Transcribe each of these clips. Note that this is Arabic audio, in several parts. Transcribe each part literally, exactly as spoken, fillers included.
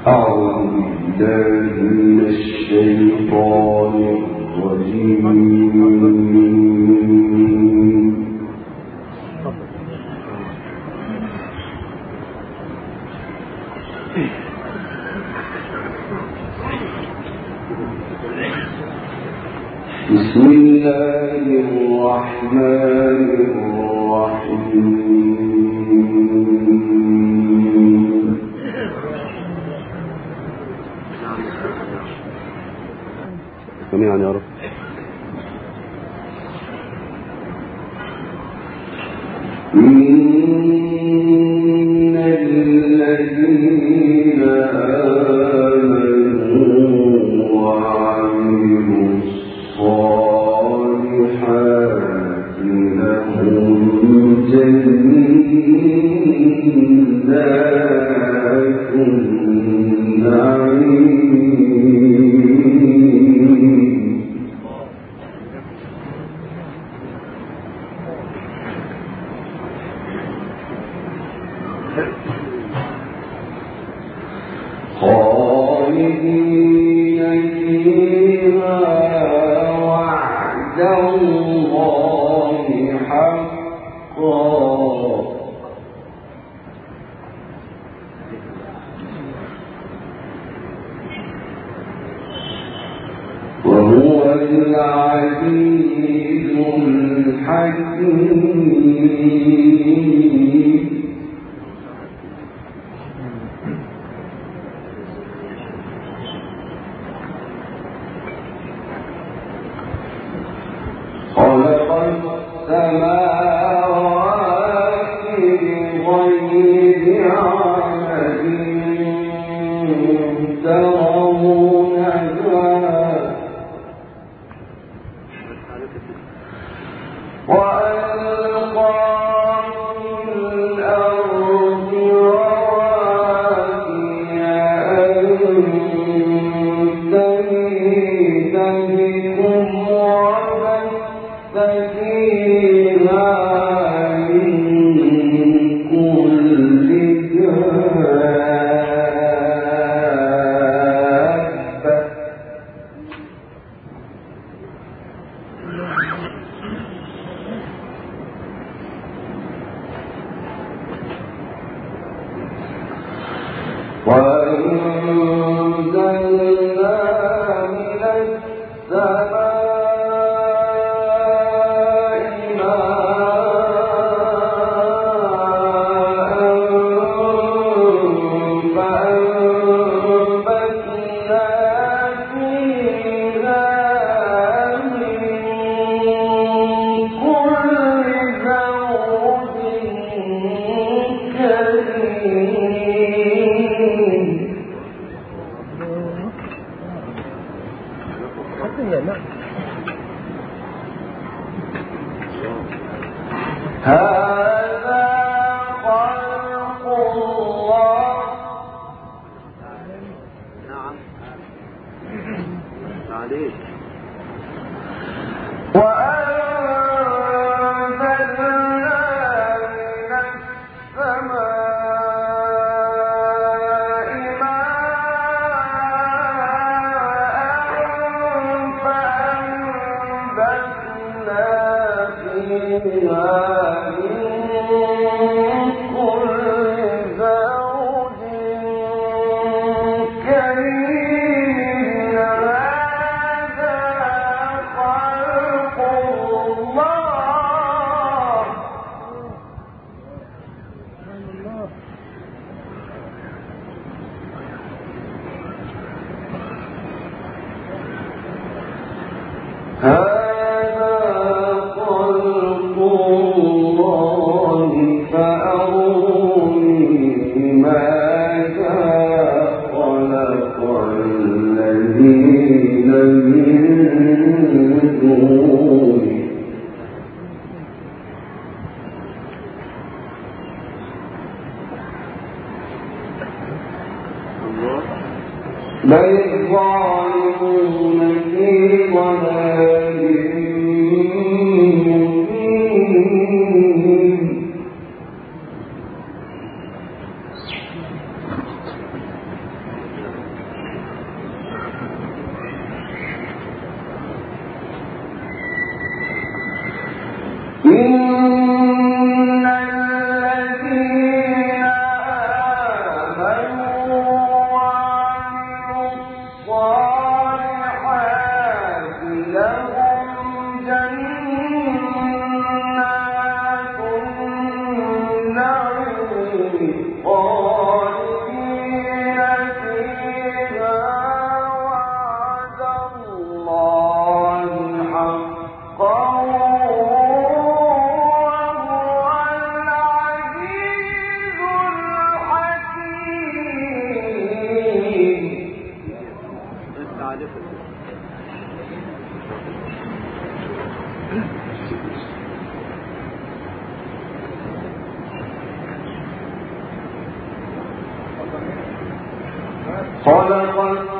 أعوذ بالله من الشيطان الرجيم. بسم الله الرحمن الرحيم. جميعا يا رب. إن الذين آمنوا وعملوا الصالحات لهم جنات النعيم خالدين فيها وعد الله حقا وهو العزيز الحكيم. خلق السماوات بغير عمد ترونها وألقى في الأرض رواسي أن تميد بكم وبث فيها من كل دابة وأنزلنا من السماء ماء فأنبتنا فيها من كل زوج كريم. هذا خلق الله. نعم عليك. وأنزلنا من السماء ماء فأنبتنا فيها من كل زوج كريم. هذا خلق الله. هذا خلق الله فأروني ماذا خلق الذين من دونه. بل الظالمون في ضلال مبين. خلق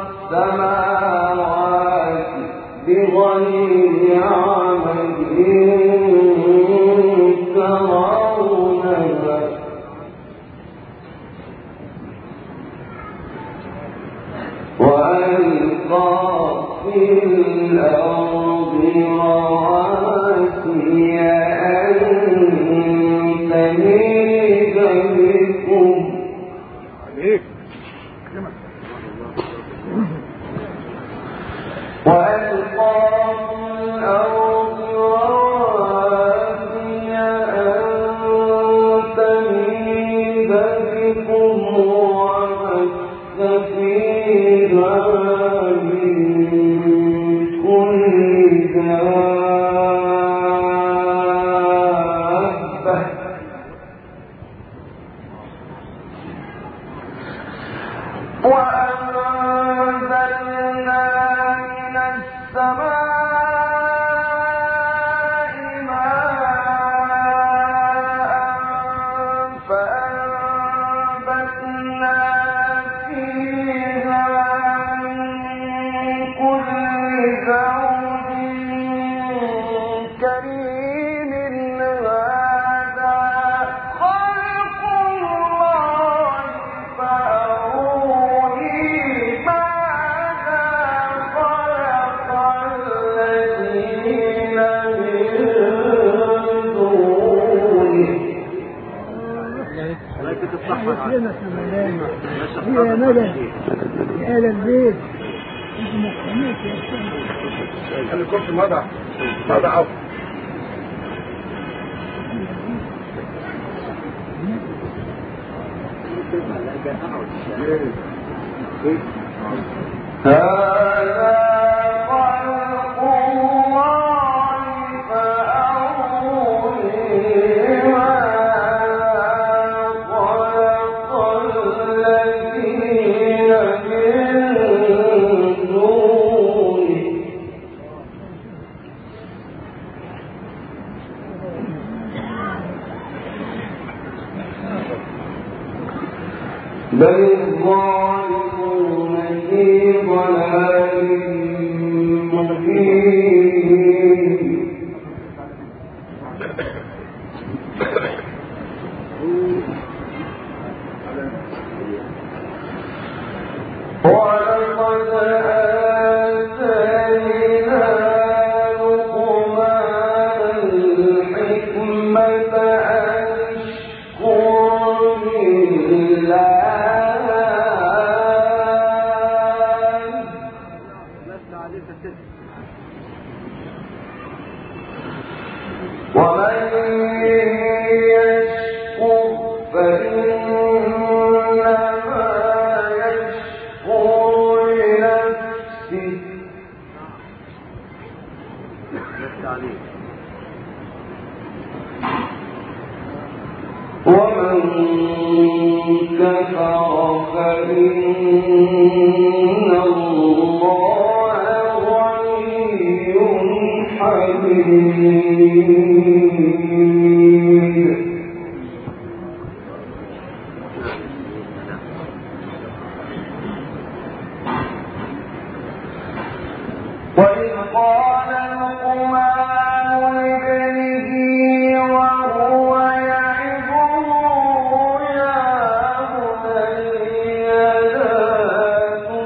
السماوات بغير عمد ترونها وألقى في الأرض رواسي أن تميد بكم وألقى في الأرض رواسي أن تميد بكم وبث فيها من كل دابة وأنزلنا من السماء ماء فأنبتنا فيها من كل زوج كريم هذا خلق الله فأروني ماذا خلق الذين من دونه هي مدى آل البيت خلي الكرسي مضع مضع عفو هذا خلق الله فأروني ماذا خلق الذين من دونه بل الظالمون في ضلال مبين ولقد آتينا لقمان الحكمة أن اشكر لله ومن يشكر فإنما يشكر لنفسه ومن كفر فإن الله غني حميد وإذ قال لقمان لابنه وهو يعظه يا بني لا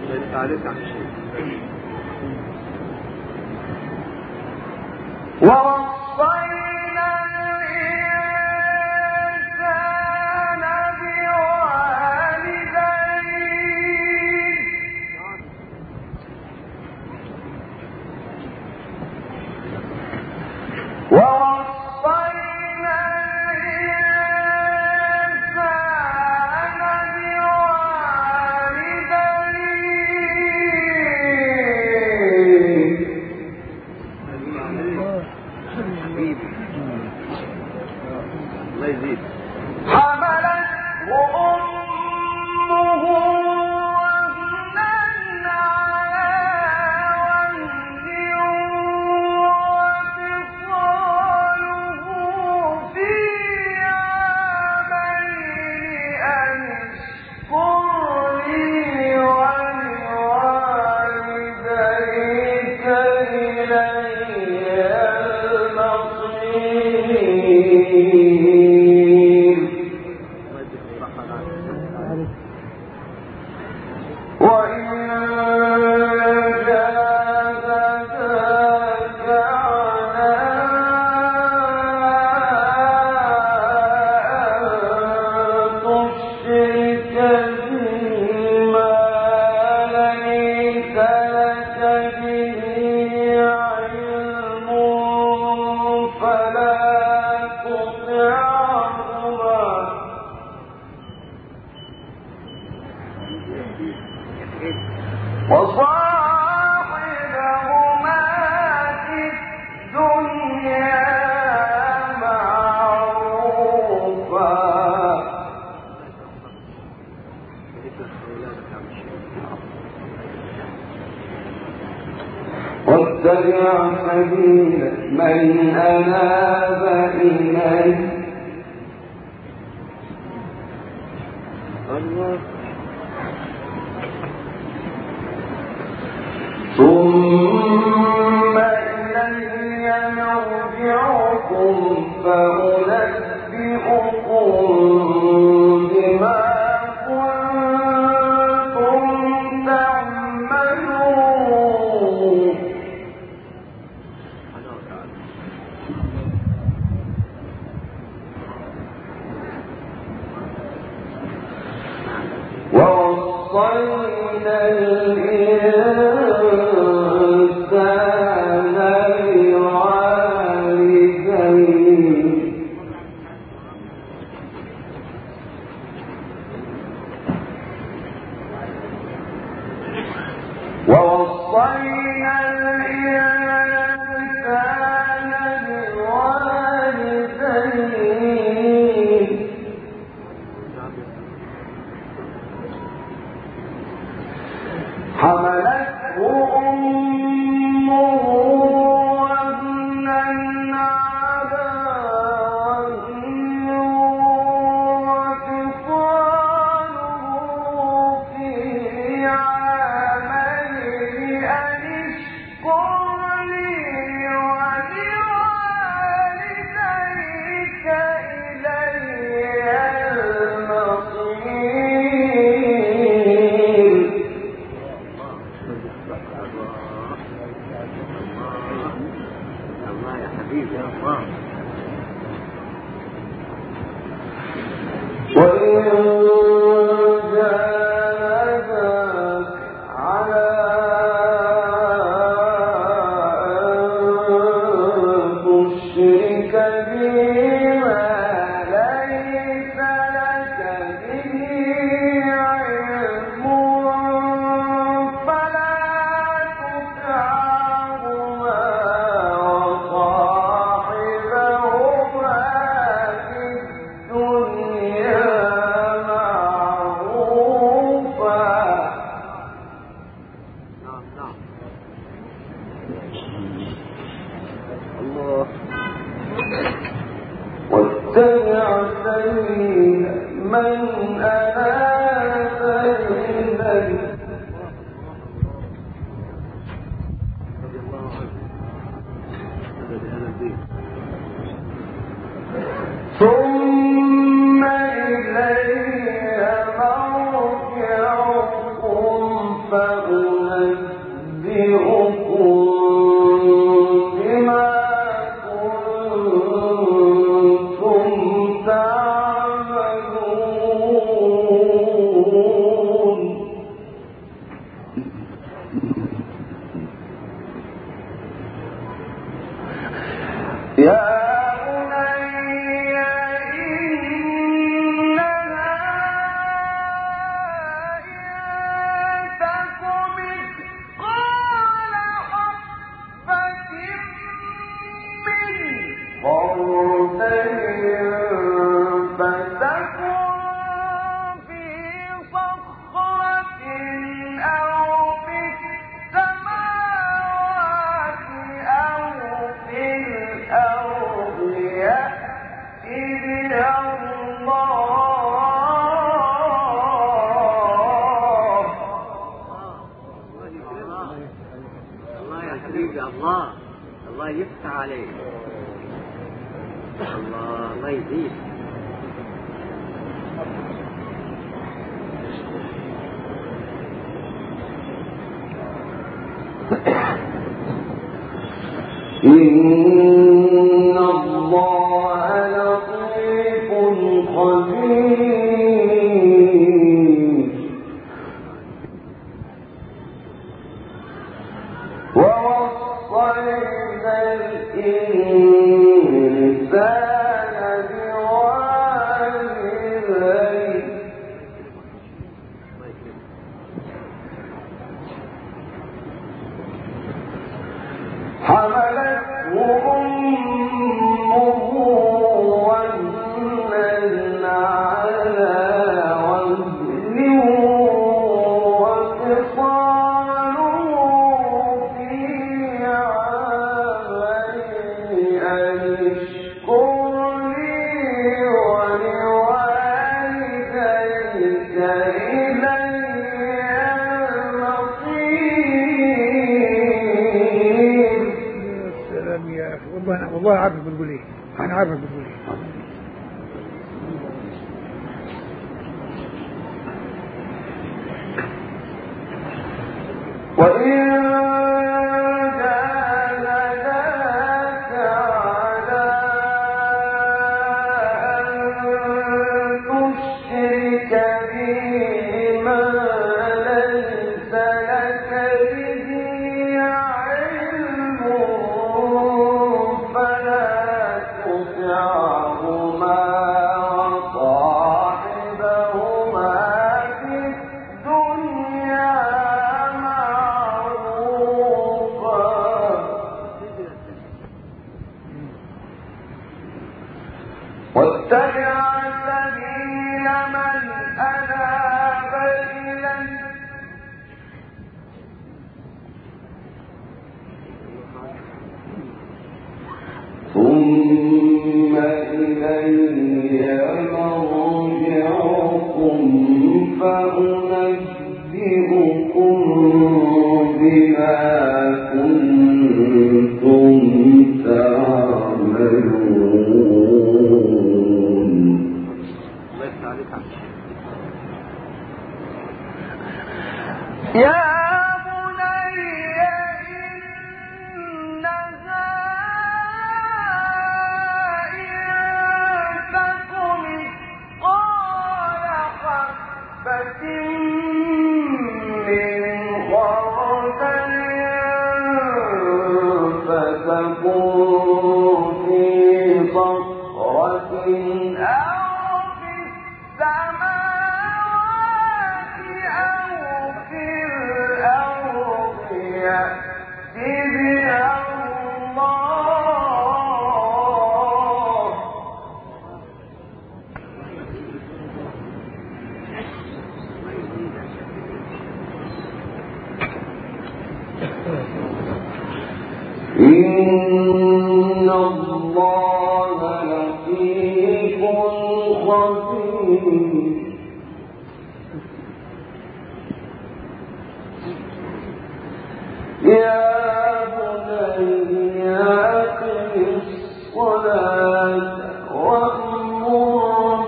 عليك عن الشيء. ووصينا الإنسان بوالديه ووصينا الإنسان بوالديه الله يزيد. حملته أمه وهنا على وهن وفصاله في عامين أن اشكر لي ولوالديك إلي المصير. وإن جاهداك على أن تشرك بما ليس لك به علم فلا تطعهما وصاحبهما في الدنيا معروفا واتبع سبيل من أناب إليه ثم إلي مرجعكم فأنبئكم بما كنتم تعملون. ووصينا الإنسان بوالديه ووصينا الإنسان بوالديه حملته أمه وهنا على وهن وفصاله في عامين أن اشكر لي ولوالديك إلي المصير. الله الله يفتح عليك. الله الله يزيد. إن الله لطيف خبير ووصينا الإنسان بوالديه حملته أمه وهنا على وهن وفصاله في عامين أن اشكر لي ولوالديك إلي والله والله عارفك بتقول ايه. انا عارفك بتقول ايه. وإن جاهداك على أن تشرك بي ما ليس لك به علم فلا تطعهما وصاحبهما في الدنيا واتبع سبيل من أناب إلي ثم إلي مرجعكم فأنبئكم بما كنتم تعملون. يا بني إنها إن تك مثقال حبة من خردل فتكن في صخرة أو في السماوات أو في الأرض يأت بها الله إن الله لطيف خبير. يا بني أقم الصلاة وأمر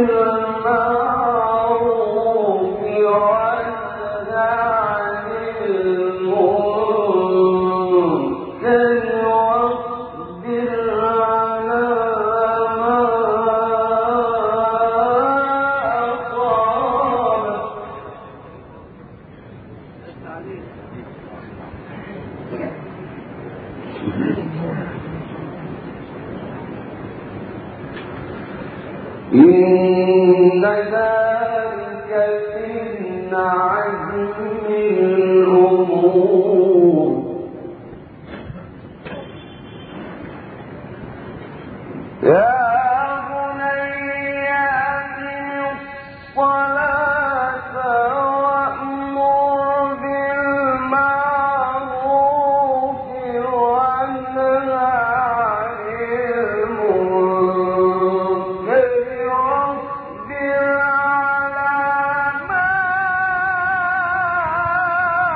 بالمعروف وانه عن المنكر واصبر على ما إن ذلك من عزم الأمور. يا بني أقم الصلاة وأمر بالمعروف وانه عن المنكر واصبر على ما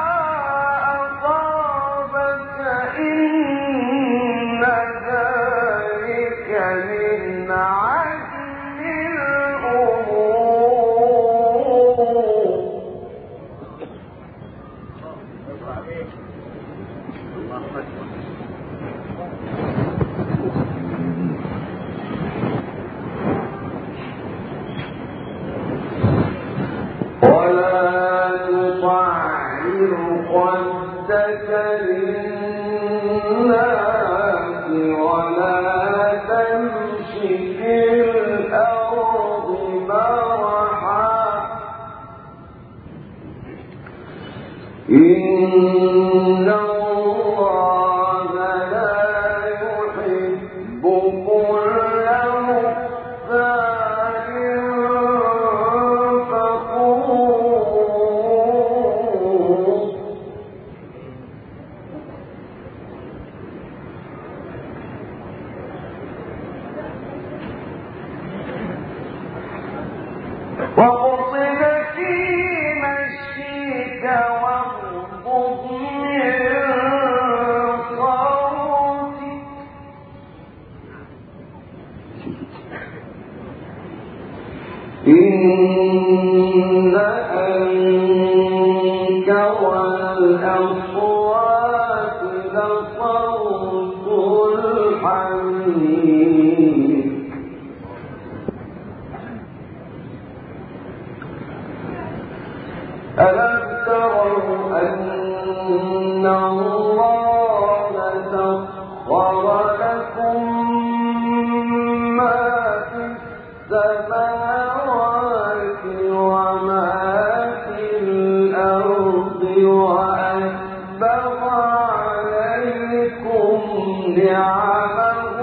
إن الله لا يحب كل مختال فخور وقصد في مشيك واغضض من صوتك إن أنكر الأصوات لصوت الحمير ألم تروا أن الله سخر لكم ما في السماوات وما في الأرض وأسبغ عليكم نعمه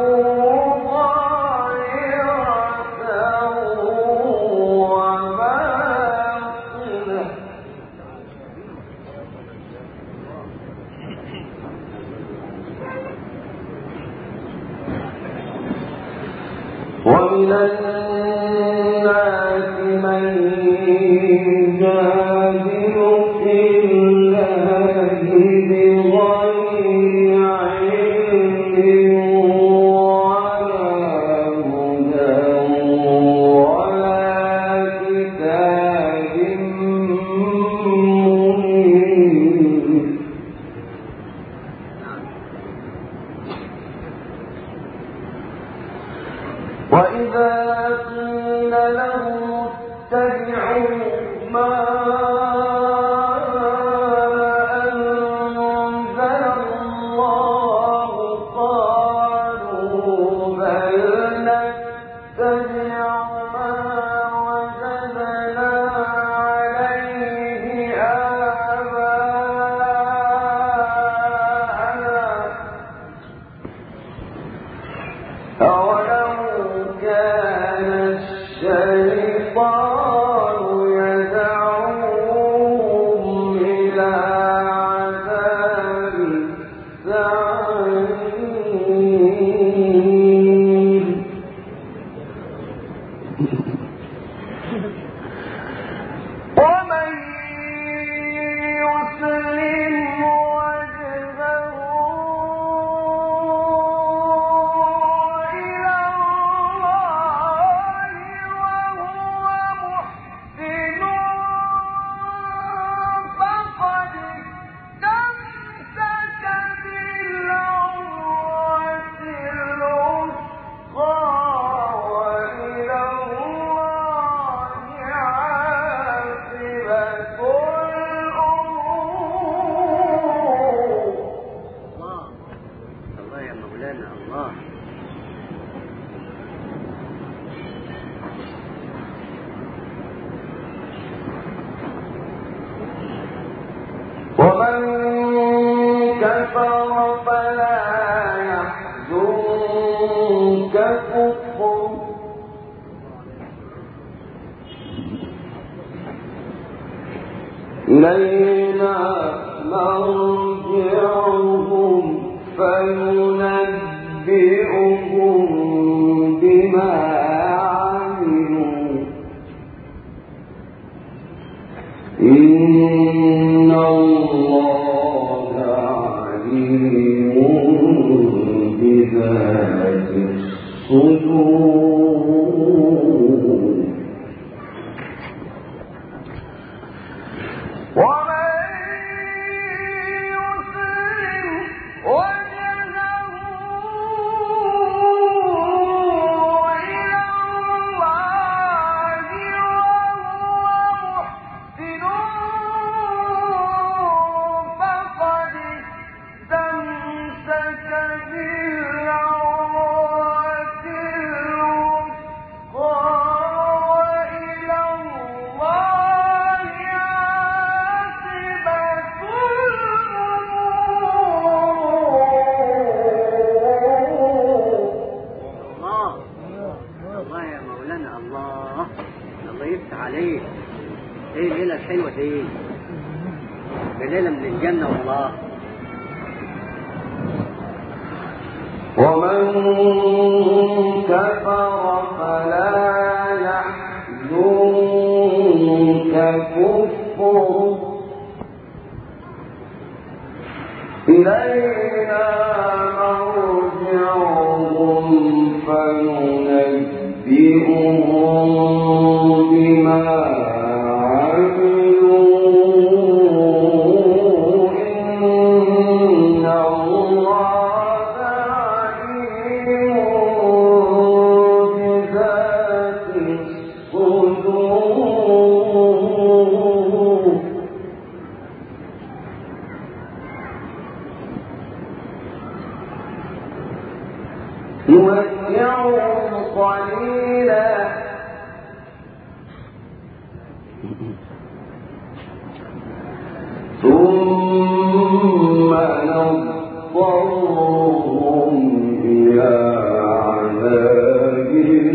ظاهرة وباطنة ومن الناس من يجادل في الله بغير علم ولا هدى ولا كتاب منير وإذا قيل لهم اتبعوا ما أنزل الله قالوا بل نتبع ما وجدنا عليه آباءنا أولو كان الشيطان يدعوهم إلى عذاب السعير ومن يسلم وجهه إلى الله وهو محسن فقد استمسك بالعروة الوثقى وإلى الله عاقبة الأمور. الله الله يا مولانا الله. ومن كفر فلا يحزنك كفره إلينا مرجعهم فننبئهم بما عملوا إن الله عليم بذات الصدور. ومن يسلم وجهه إلى الله وهو محسن فقد استمسك بالعروة الوثقى وإلى الله فين؟ ده ليلة من الجنة والله. ومن كفر فلا يحزنك كفره إلينا مرجعهم فننبئهم بما عملوا إن الله عليم بذات الصدور. نمتعهم قليلا ثم نضطرهم إلى عذاب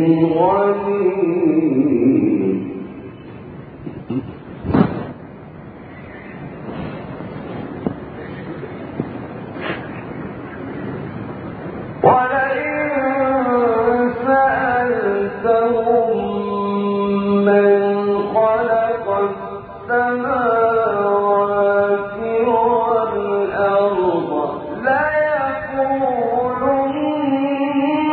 غليظ. ولئن سألتهم من خلق السماوات والأرض ليقولن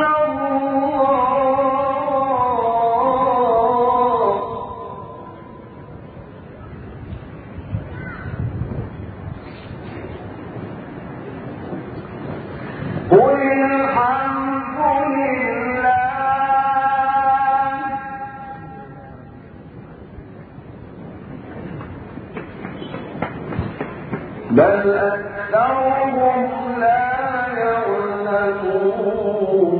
الله. قل الحمد لله بل أكثرهم لا يعلمون.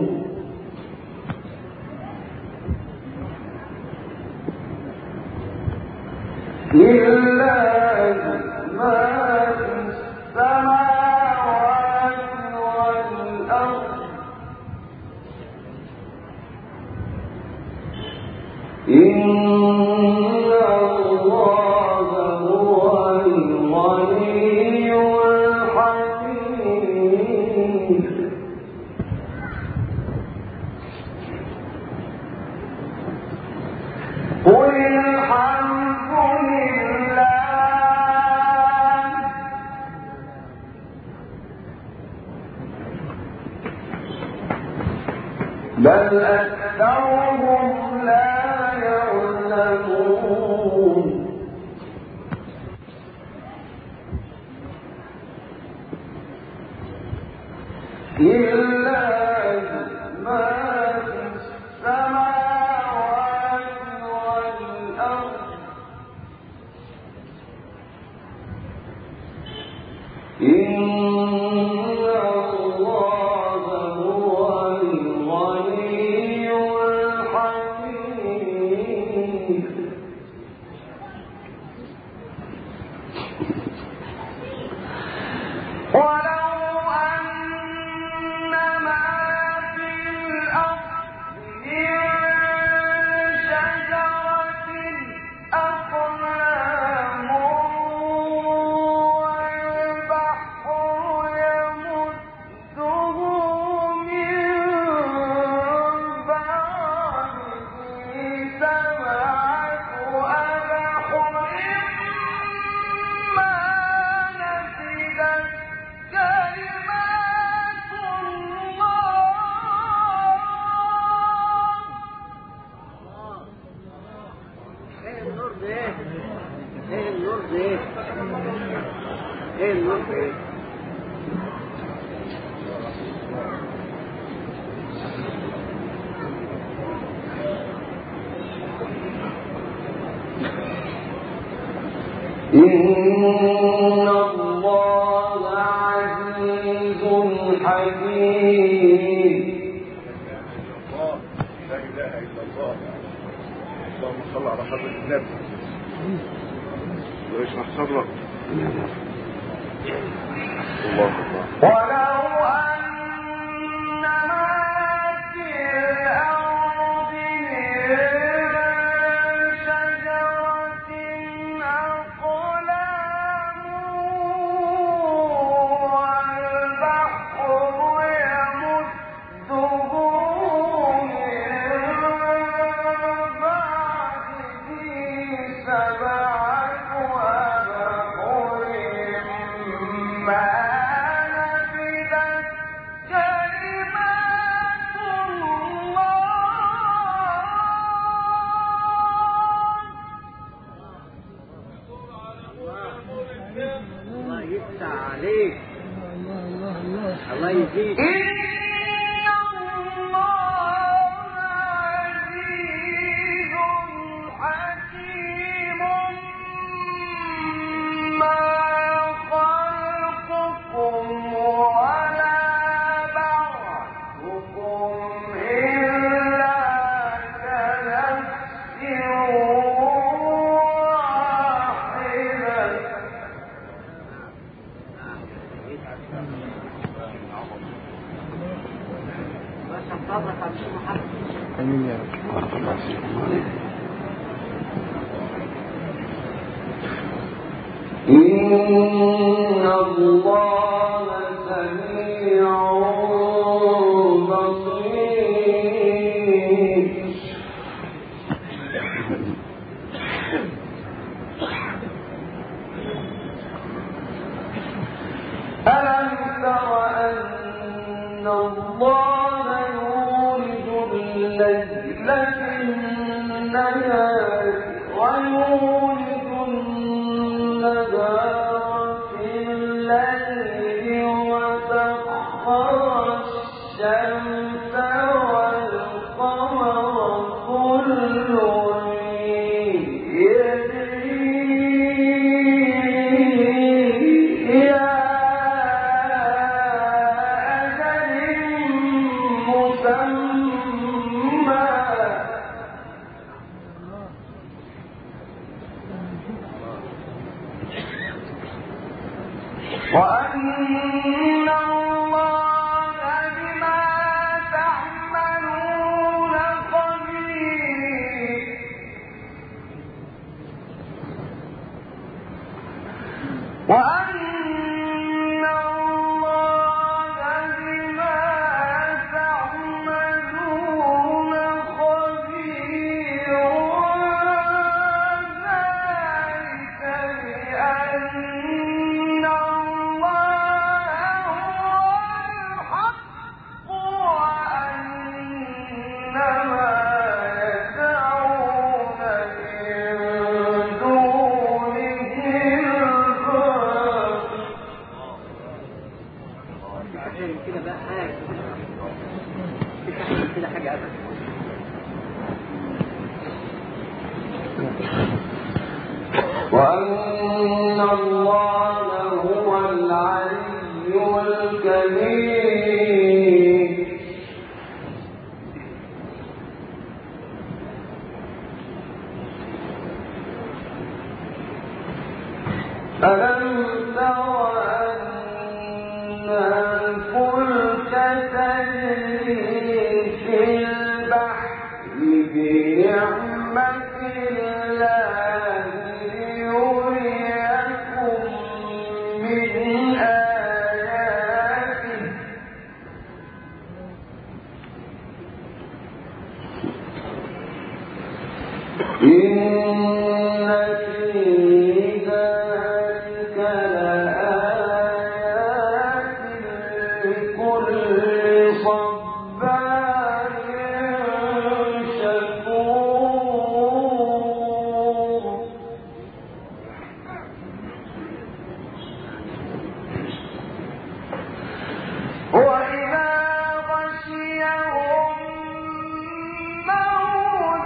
لله ما في السماوات والأرض إن الله هو الغني الحميد. قل الحمد لله بل أكثرهم لا يعلمون. لله ما في السماوات والأرض إن الله هو الغني الحميد. ولو أن ما في الأرض من شجرة أقلام والبحر يمده من بعده سبعة أبحر ما نفدت كلمات الله. ايه النور ده؟ ايه النور ده؟ ايه النور ده؟ إن الله عزيز حكيم. لا اله الا الله. اللهم صل على حضرة النبي. ويشرح صدرك. الله الله. ولو أن ما في الأرض من شجرة أقلام يفتح عليك. الله الله الله الله يزيد. امين يا رب. إن الله سميع بصير. ألم تر أن الله يولج الليل في النهار ويولج النهار في الليل وسخر الشمس والقمر كل وأن الله بما تعملون خبير. وأن الله بما تعملون خبير. ذلك بأن وأن الله هو العلي الكبير. ألم تر أن الفلك تجري في البحر بنعمة الله ليريكم من آياته. إن في ذلك لآيات لكل صبار شكور. وإذا غشيهم موج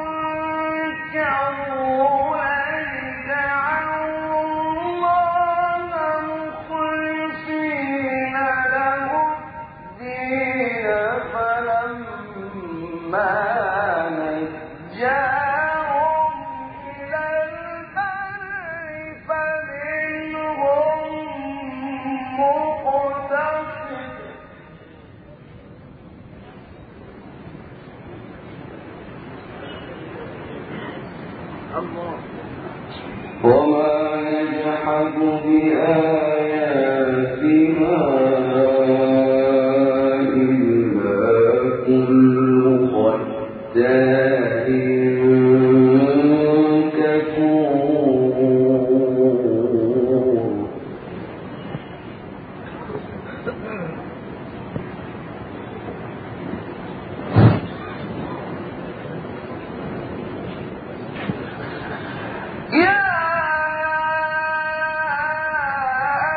كالظلل دعوا الله مخلصين له الدين فلما نجاهم إلى البر فمنهم مقتصد وما يجحد بآياتنا إلا كل ختان كفور. يا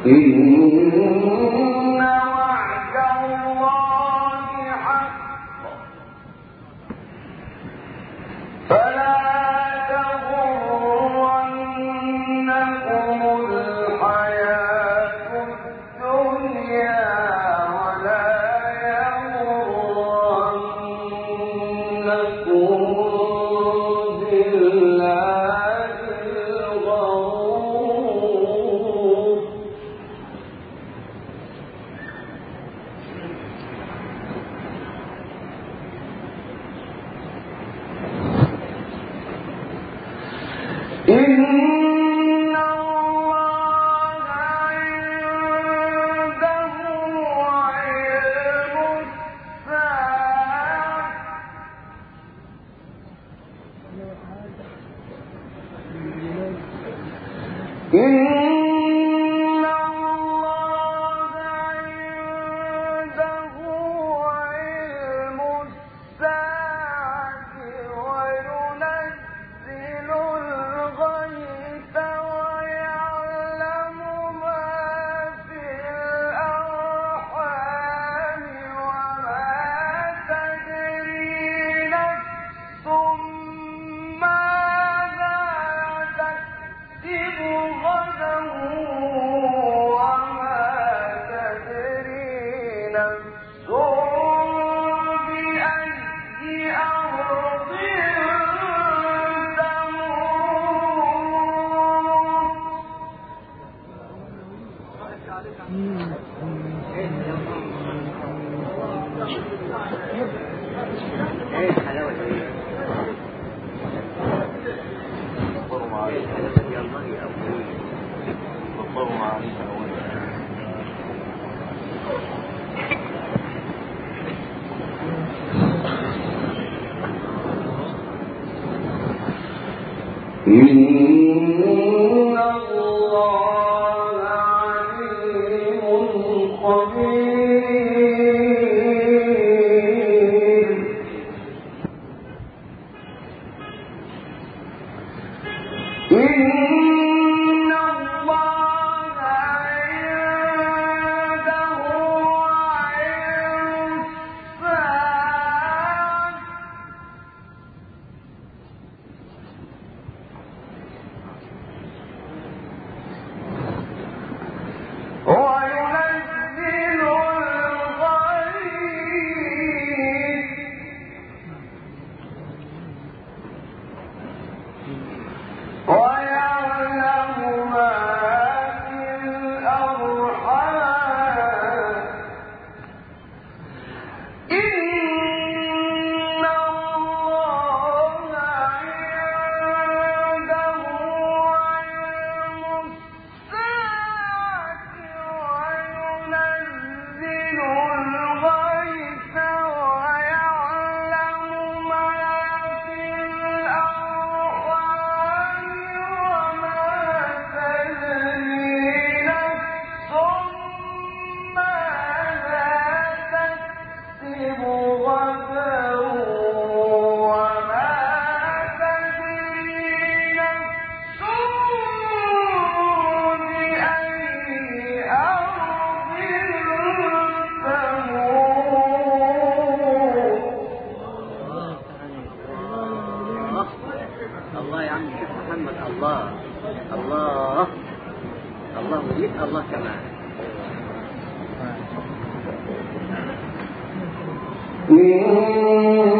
ايه الحلاوه دي؟ وفروا معانيها يا الله يا ابوي وفروا معانيها أولا. إن الله عليم خبير. إن الله عنده علم الساعة وينزل الغيث ويعلم ما في الأرحام. إن الله عنده علم الساعة وينزل الغيث ويعلم ما في الأرحام وما تدري نفس ماذا تكسب غدا وما تدري نفس بأي أرض تموت. الله يا عم الشيخ محمد. الله الله الله وليك الله كمان. إن